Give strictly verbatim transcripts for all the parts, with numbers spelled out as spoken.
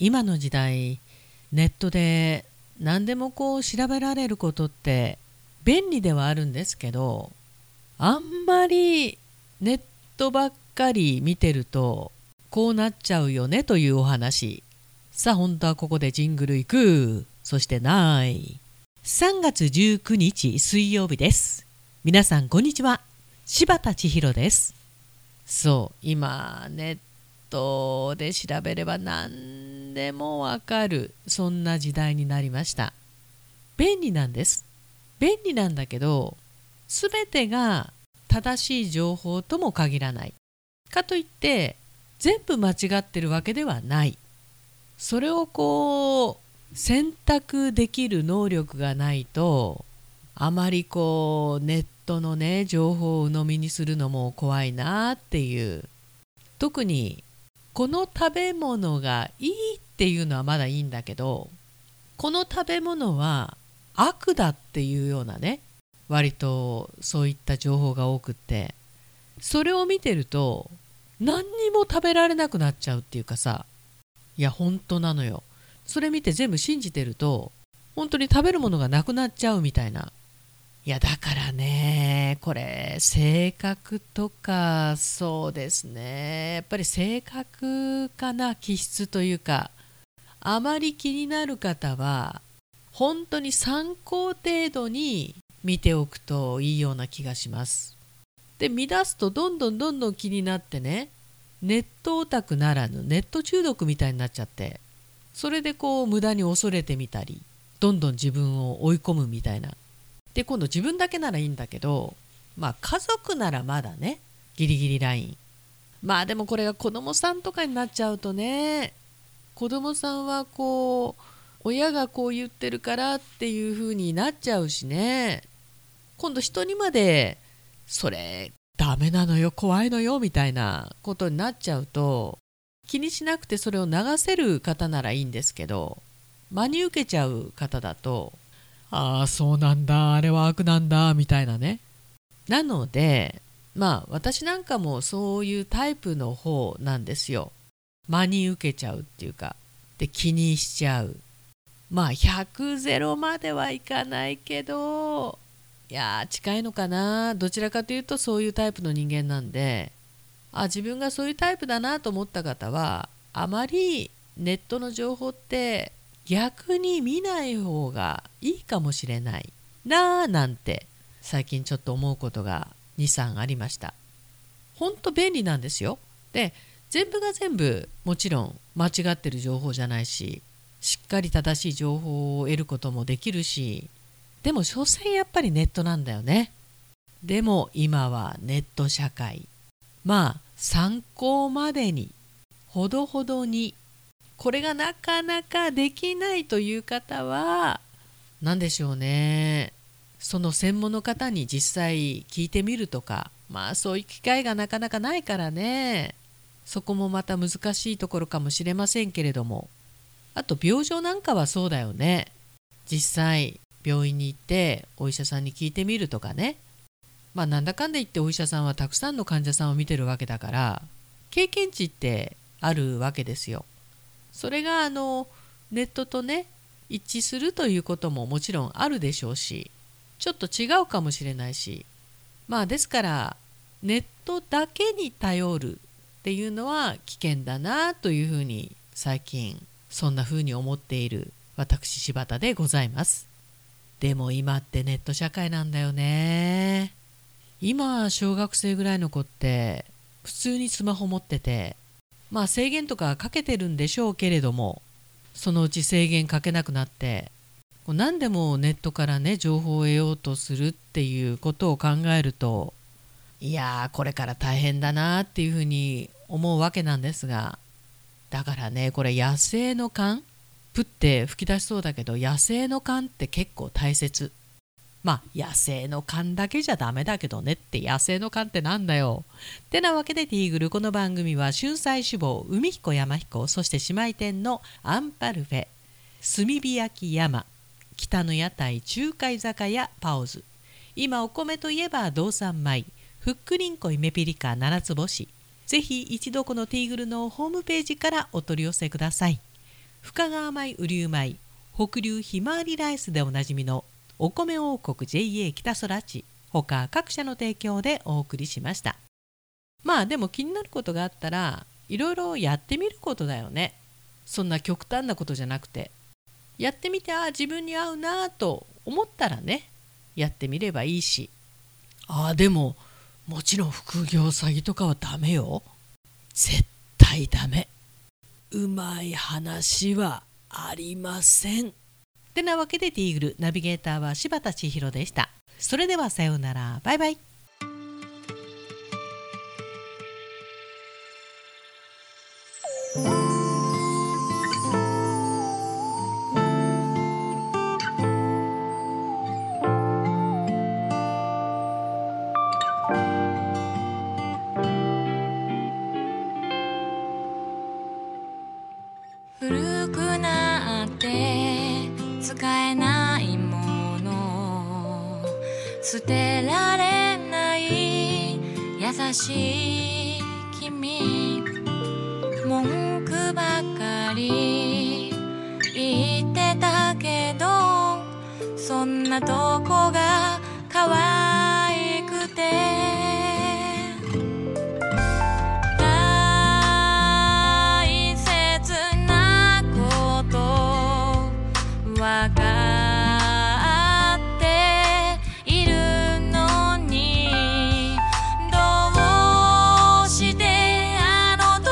今の時代ネットで何でもこう調べられることって便利ではあるんですけど、あんまりネットばっかり見てるとこうなっちゃうよねというお話。さあ本当はここでジングルいく。そしてないさんがつじゅうくにち水曜日です。皆さんこんにちは、柴田千尋です。そう、今ネットで調べれば何でもわかる、そんな時代になりました。便利なんです。便利なんだけど、すべてが正しい情報とも限らない。かといって全部間違ってるわけではない。それをこう選択できる能力がないと、あまりこうネットのね情報を鵜呑みにするのも怖いなっていう。特にこの食べ物がいいっていうのはまだいいんだけど、この食べ物は悪だっていうようなね、割とそういった情報が多くって、それを見てると何にも食べられなくなっちゃうっていうかさ、いや本当なのよ。それ見て全部信じてると本当に食べるものがなくなっちゃうみたいな。いやだからね、これ性格とか、そうですね、やっぱり性格かな、気質というか。あまり気になる方は本当に参考程度に見ておくといいような気がします。で見出すとどんどんどんどん気になってね、ネットオタクならぬネット中毒みたいになっちゃって、それでこう無駄に恐れてみたり、どんどん自分を追い込むみたいな。で今度自分だけならいいんだけど、まあ家族ならまだねギリギリライン。まあでもこれが子供さんとかになっちゃうとね、子供さんはこう親がこう言ってるからっていう風になっちゃうしね、今度人にまでそれダメなのよ怖いのよみたいなことになっちゃうと、気にしなくてそれを流せる方ならいいんですけど、真に受けちゃう方だと、ああそうなんだ、あれは悪なんだみたいなね。なのでまあ私なんかもそういうタイプの方なんですよ。真に受けちゃうっていうか、で気にしちゃう。まあひゃくゼロまではいかないけど、いや近いのかな。どちらかというとそういうタイプの人間なんで、あ自分がそういうタイプだなと思った方はあまりネットの情報って逆に見ない方がいいかもしれないなぁなんて最近ちょっと思うことがにさんありました。ほんと便利なんですよ。で全部が全部もちろん間違ってる情報じゃないし、しっかり正しい情報を得ることもできるし、でも所詮やっぱりネットなんだよね。でも今はネット社会、まあ参考までにほどほどに、これがなかなかできないという方は何でしょうね、その専門の方に実際聞いてみるとか、まあそういう機会がなかなかないからね、そこもまた難しいところかもしれませんけれども、あと病状なんかはそうだよね。実際病院に行ってお医者さんに聞いてみるとかね。まあなんだかんだ言ってお医者さんはたくさんの患者さんを見てるわけだから、経験値ってあるわけですよ。それがあのネットとね一致するということももちろんあるでしょうし、ちょっと違うかもしれないし、まあですからネットだけに頼るっていうのは危険だなというふうに最近そんなふうに思っている私柴田でございます。でも今ってネット社会なんだよね。今小学生ぐらいの子って普通にスマホ持ってて、まあ制限とかかけてるんでしょうけれども、そのうち制限かけなくなってこう何でもネットからね情報を得ようとするっていうことを考えると、いやーこれから大変だなっていうふうに思うわけなんですが、だからねこれ野生の勘、プって吹き出しそうだけど野生の勘って結構大切。まあ野生の勘だけじゃダメだけどねって、野生の勘ってなんだよってなわけで、ティーグル、この番組は春菜志望海彦山彦、そして姉妹店のアンパルフェ、炭火焼き山、北の屋台中華居酒屋パオズ、今お米といえば道産米、ふっくりんこイメピリカ七つ星、ぜひ一度このティーグルのホームページからお取り寄せください。 深川米雨竜米北流ひまわりライスでおなじみのお米王国 ジェイエー 北空地ほか各社の提供でお送りしました。まあでも気になることがあったらいろいろやってみることだよね。そんな極端なことじゃなくて、やってみてああ自分に合うなと思ったらね、やってみればいいし。ああでももちろん副業詐欺とかはダメよ。絶対ダメ。うまい話はありません。てなわけでティーグルナビゲーターは柴田千尋でした。それではさようなら。バイバイ。 古くなって使えないもの、捨てられない優しい君、文句ばかり言ってたけど、そんなとこが可愛くてわかっているのに、どうしてあの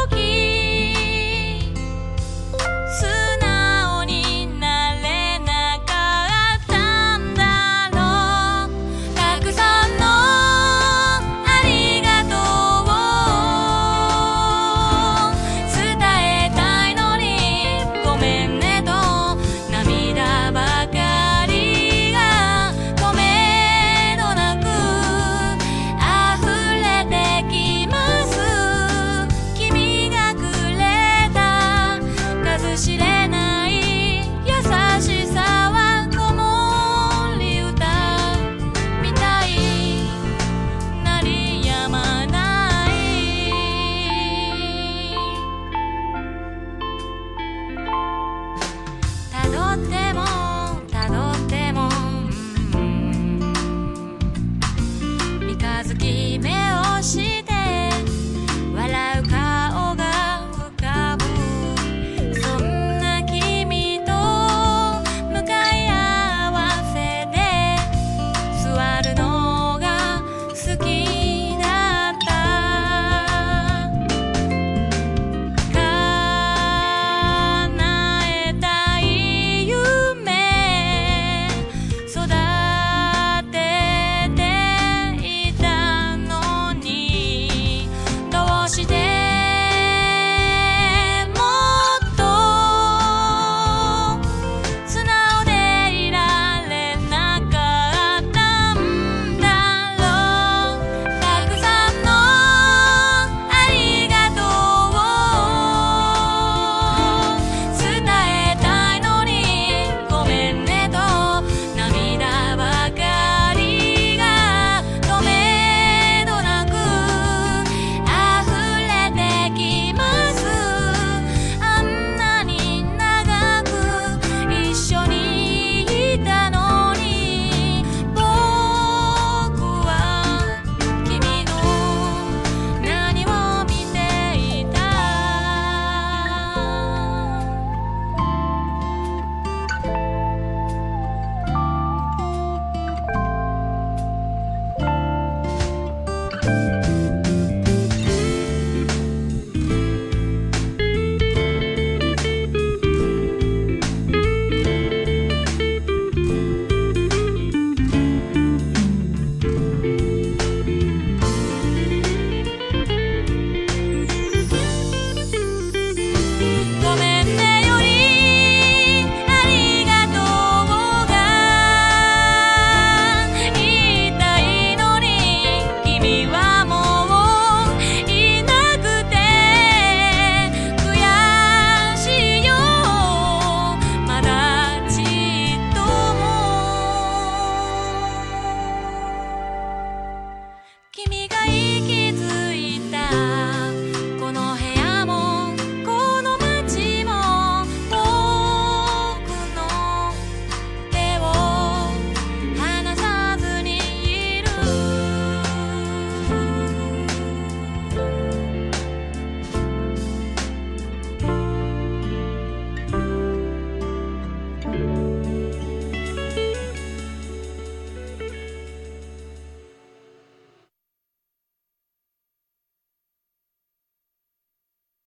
時素直になれなかったんだろう。たくさんのありがとうを伝えたいのに、ごめんねと涙ばかりが止めどなく溢れてきます。君がくれた数知れない優しさは子守歌みたい鳴りやまない。たどって